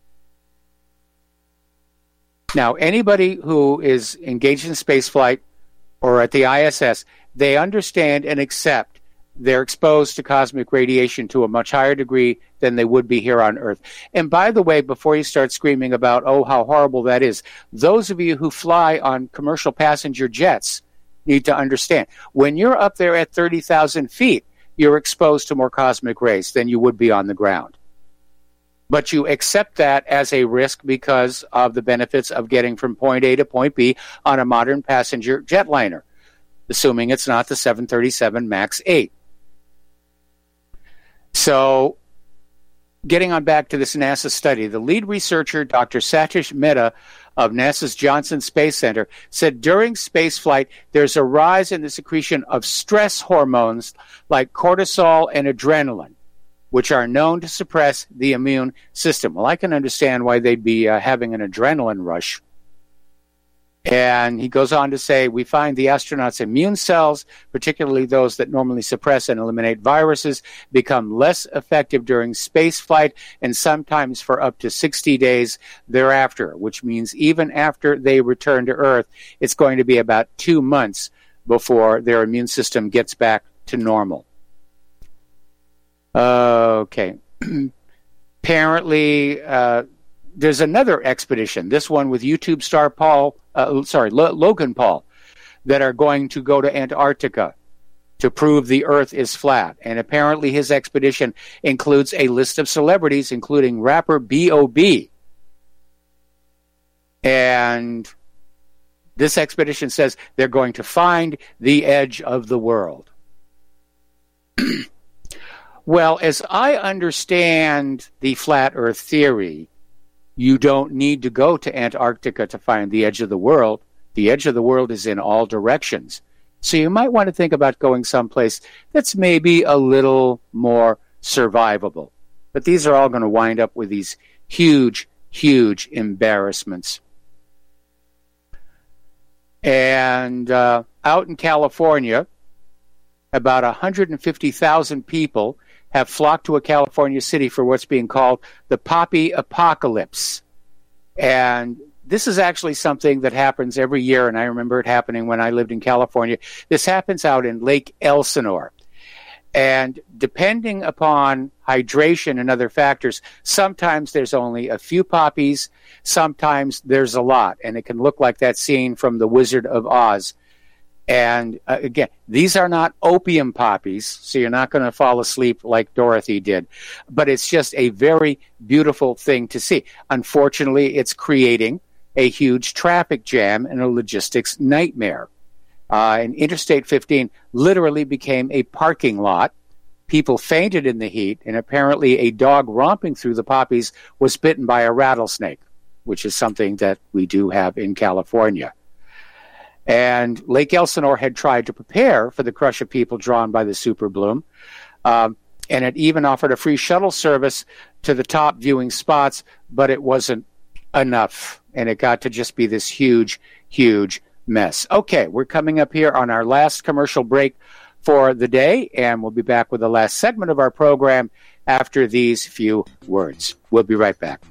Now, anybody who is engaged in spaceflight or at the I S S, they understand and accept they're exposed to cosmic radiation to a much higher degree than they would be here on Earth. And by the way, before you start screaming about, oh, how horrible that is, those of you who fly on commercial passenger jets need to understand, when you're up there at thirty thousand feet, you're exposed to more cosmic rays than you would be on the ground. But you accept that as a risk because of the benefits of getting from point A to point B on a modern passenger jetliner, assuming it's not the seven thirty-seven MAX eight. So, getting on back to this NASA study, the lead researcher, Doctor Satish Mehta of NASA's Johnson Space Center, said during spaceflight, there's a rise in the secretion of stress hormones like cortisol and adrenaline, which are known to suppress the immune system. Well, I can understand why they'd be uh, having an adrenaline rush. And he goes on to say, we find the astronauts' immune cells, particularly those that normally suppress and eliminate viruses, become less effective during spaceflight and sometimes for up to sixty days thereafter, which means even after they return to Earth, it's going to be about two months before their immune system gets back to normal. Uh, okay. Apparently, uh, there's another expedition, this one with YouTube star Paul, uh, sorry, L- Logan Paul, that are going to go to Antarctica to prove the Earth is flat. And apparently his expedition includes a list of celebrities, including rapper B O B And this expedition says they're going to find the edge of the world. Well, as I understand the flat Earth theory, you don't need to go to Antarctica to find the edge of the world. The edge of the world is in all directions. So you might want to think about going someplace that's maybe a little more survivable. But these are all going to wind up with these huge, huge embarrassments. And uh, out in California, about one hundred fifty thousand people have flocked to a California city for what's being called the Poppy Apocalypse. And this is actually something that happens every year, and I remember it happening when I lived in California. This happens out in Lake Elsinore. And depending upon hydration and other factors, sometimes there's only a few poppies, sometimes there's a lot, and it can look like that scene from The Wizard of Oz. And uh, again, these are not opium poppies, so you're not going to fall asleep like Dorothy did. But it's just a very beautiful thing to see. Unfortunately, it's creating a huge traffic jam and a logistics nightmare. Uh, and Interstate fifteen literally became a parking lot. People fainted in the heat, and apparently a dog romping through the poppies was bitten by a rattlesnake, which is something that we do have in California. And Lake Elsinore had tried to prepare for the crush of people drawn by the super bloom, um, and it even offered a free shuttle service to the top viewing spots, but it wasn't enough, and it got to just be this huge, huge mess. Okay, we're coming up here on our last commercial break for the day, and we'll be back with the last segment of our program after these few words. We'll be right back.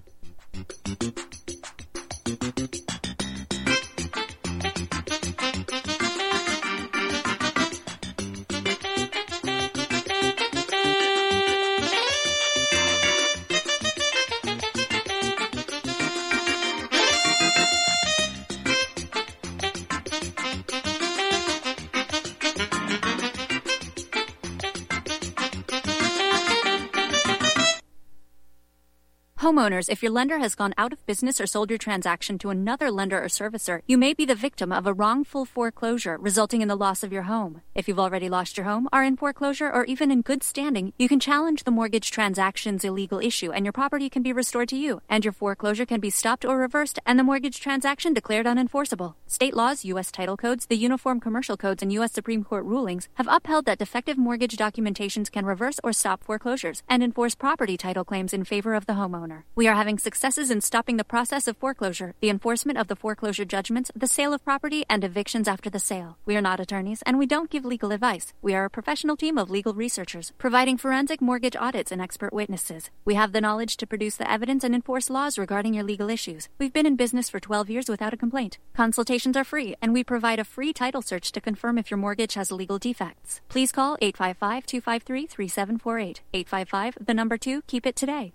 Homeowners, if your lender has gone out of business or sold your transaction to another lender or servicer, you may be the victim of a wrongful foreclosure, resulting in the loss of your home. If you've already lost your home, are in foreclosure, or even in good standing, you can challenge the mortgage transaction's illegal issue, and your property can be restored to you, and your foreclosure can be stopped or reversed, and the mortgage transaction declared unenforceable. State laws, U S title codes, the Uniform Commercial Codes, and U S Supreme Court rulings have upheld that defective mortgage documentations can reverse or stop foreclosures and enforce property title claims in favor of the homeowner. We are having successes in stopping the process of foreclosure, the enforcement of the foreclosure judgments, the sale of property, and evictions after the sale. We are not attorneys, and we don't give legal advice. We are a professional team of legal researchers, providing forensic mortgage audits and expert witnesses. We have the knowledge to produce the evidence and enforce laws regarding your legal issues. We've been in business for twelve years without a complaint. Consultations are free, and we provide a free title search to confirm if your mortgage has legal defects. Please call eight five five, two five three, three seven four eight. eight five five, the number two, keep it today.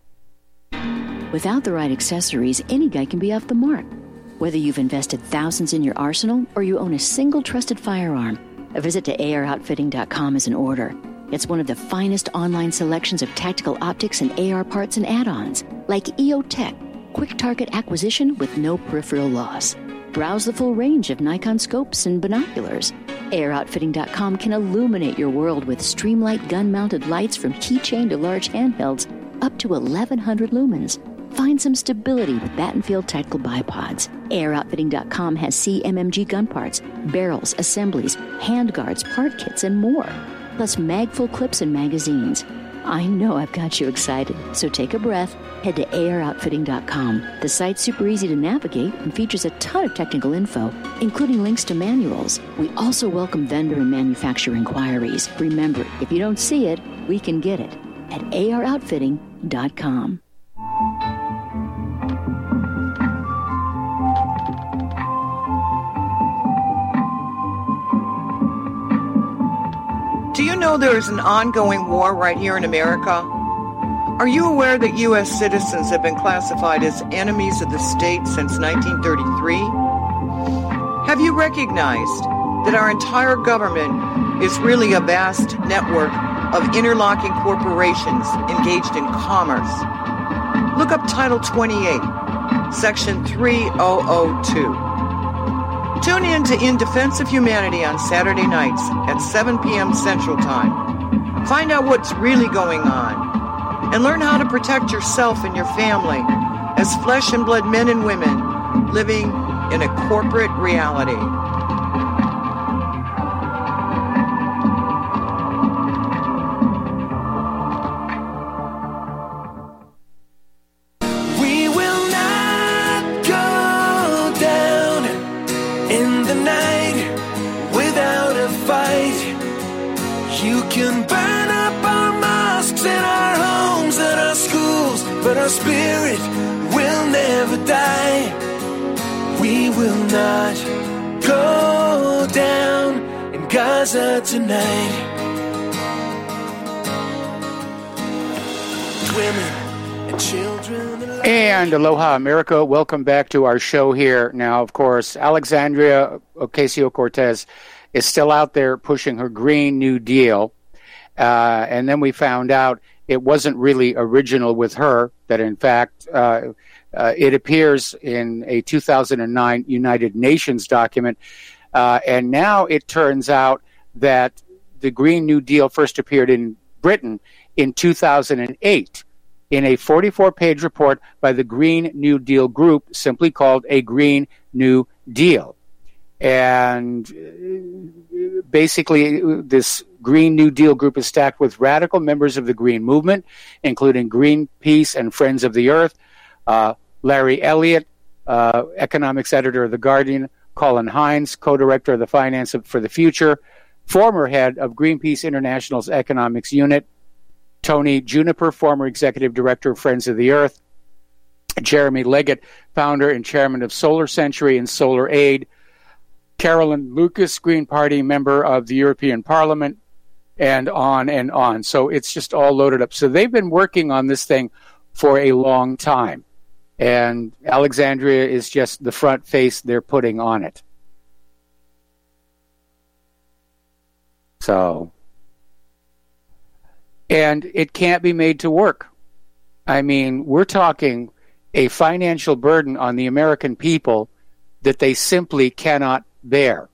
Without the right accessories, any guy can be off the mark. Whether you've invested thousands in your arsenal or you own a single trusted firearm, a visit to A R outfitting dot com is in order. It's one of the finest online selections of tactical optics and A R parts and add-ons, like E O Tech, quick target acquisition with no peripheral loss. Browse the full range of Nikon scopes and binoculars. A R outfitting dot com can illuminate your world with Streamlight gun-mounted lights from keychain to large handhelds up to eleven hundred lumens. Find some stability with Battenfield Tactical Bipods. A R outfitting dot com has C M M G gun parts, barrels, assemblies, handguards, part kits, and more. Plus mag-full clips and magazines. I know I've got you excited, so take a breath. Head to A R outfitting dot com. The site's super easy to navigate and features a ton of technical info, including links to manuals. We also welcome vendor and manufacturer inquiries. Remember, if you don't see it, we can get it at A R outfitting dot com. Do you know there is an ongoing war right here in America? Are you aware that U S citizens have been classified as enemies of the state since nineteen thirty-three? Have you recognized that our entire government is really a vast network of interlocking corporations engaged in commerce? Look up Title twenty-eight, Section three thousand two. Tune in to In Defense of Humanity on Saturday nights at seven p.m. Central Time. Find out what's really going on and learn how to protect yourself and your family as flesh and blood men and women living in a corporate reality. But our spirit will never die. We will not go down in Gaza tonight. Women and children alive. And aloha, America. Welcome back to our show here. Now, of course, Alexandria Ocasio-Cortez is still out there pushing her Green New Deal. Uh, and then we found out it wasn't really original with her, that in fact uh, uh, it appears in a two thousand nine United Nations document. Uh, and now it turns out that the Green New Deal first appeared in Britain in two thousand eight in a forty-four page report by the Green New Deal Group, simply called A Green New Deal. And basically, this Green New Deal group is stacked with radical members of the Green movement, including Greenpeace and Friends of the Earth, uh, Larry Elliott, uh, economics editor of The Guardian, Colin Hines, co-director of the Finance for the Future, former head of Greenpeace International's economics unit, Tony Juniper, former executive director of Friends of the Earth, Jeremy Leggett, founder and chairman of Solar Century and Solar Aid, Carolyn Lucas, Green Party member of the European Parliament, and on and on. So it's just all loaded up. So they've been working on this thing for a long time. And Alexandria is just the front face they're putting on it. So, and it can't be made to work. I mean, we're talking a financial burden on the American people that they simply cannot bear.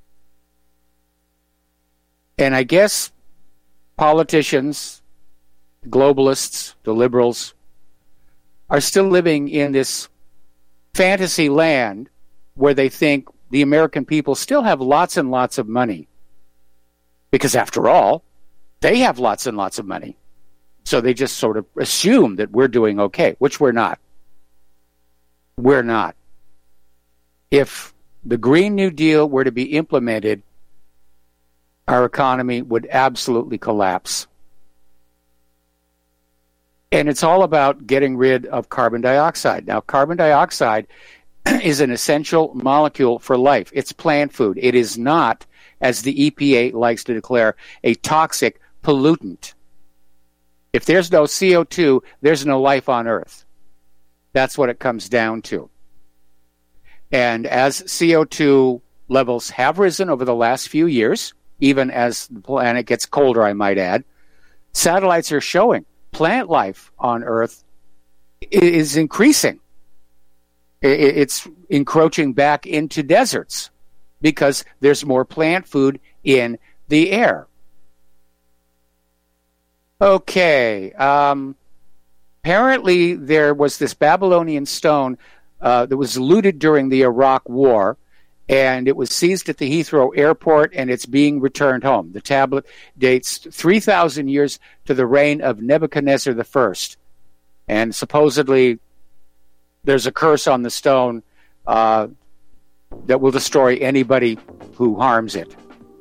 And I guess politicians, globalists, the liberals, are still living in this fantasy land where they think the American people still have lots and lots of money. Because after all, they have lots and lots of money. So they just sort of assume that we're doing okay, which we're not. We're not. If the Green New Deal were to be implemented, our economy would absolutely collapse. And it's all about getting rid of carbon dioxide. Now, carbon dioxide is an essential molecule for life. It's plant food. It is not, as the E P A likes to declare, a toxic pollutant. If there's no C O two, there's no life on Earth. That's what it comes down to. And as C O two levels have risen over the last few years, even as the planet gets colder, I might add, satellites are showing plant life on Earth is increasing. It's encroaching back into deserts because there's more plant food in the air. Okay. Um, apparently, there was this Babylonian stone uh, that was looted during the Iraq War, and it was seized at the Heathrow Airport, and it's being returned home. The tablet dates three thousand years to the reign of Nebuchadnezzar the First, and supposedly there's a curse on the stone uh, that will destroy anybody who harms it.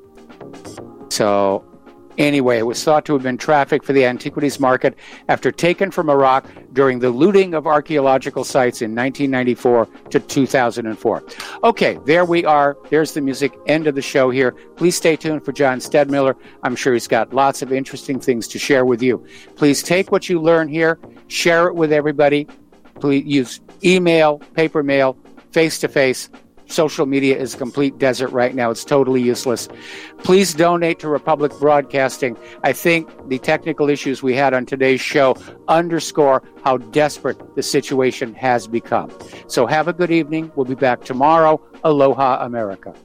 So, anyway, it was thought to have been trafficked for the antiquities market after taken from Iraq during the looting of archaeological sites in nineteen ninety-four to two thousand four. Okay, there we are. There's the music. End of the show here. Please stay tuned for John Stedmiller. I'm sure he's got lots of interesting things to share with you. Please take what you learn here, share it with everybody. Please use email, paper mail, face-to-face. Social media is a complete desert right now. It's totally useless. Please donate to Republic Broadcasting. I think the technical issues we had on today's show underscore how desperate the situation has become. So have a good evening. We'll be back tomorrow. Aloha, America.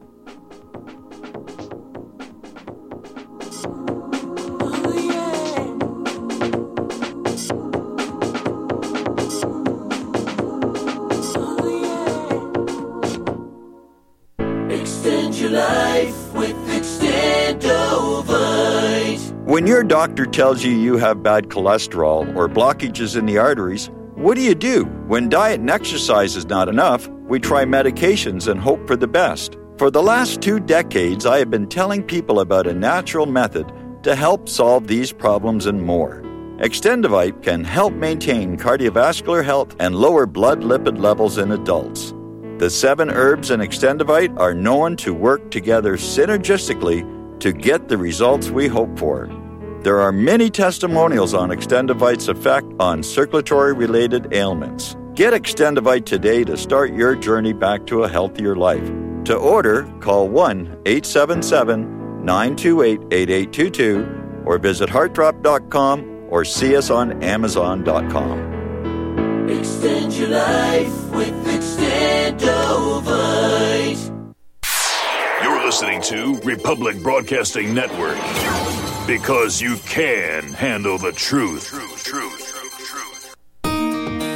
Extend your life with Extendovite. When your doctor tells you you have bad cholesterol or blockages in the arteries, what do you do? When diet and exercise is not enough, we try medications and hope for the best. For the last two decades, I have been telling people about a natural method to help solve these problems and more. Extendovite can help maintain cardiovascular health and lower blood lipid levels in adults. The seven herbs in Extendovite are known to work together synergistically to get the results we hope for. There are many testimonials on Extendovite's effect on circulatory-related ailments. Get Extendovite today to start your journey back to a healthier life. To order, call one eight seven seven, nine two eight, eight eight two two or visit heartdrop dot com or see us on amazon dot com. Extend your life with Extendovite. You're listening to Republic Broadcasting Network, because you can handle the truth. Truth, truth.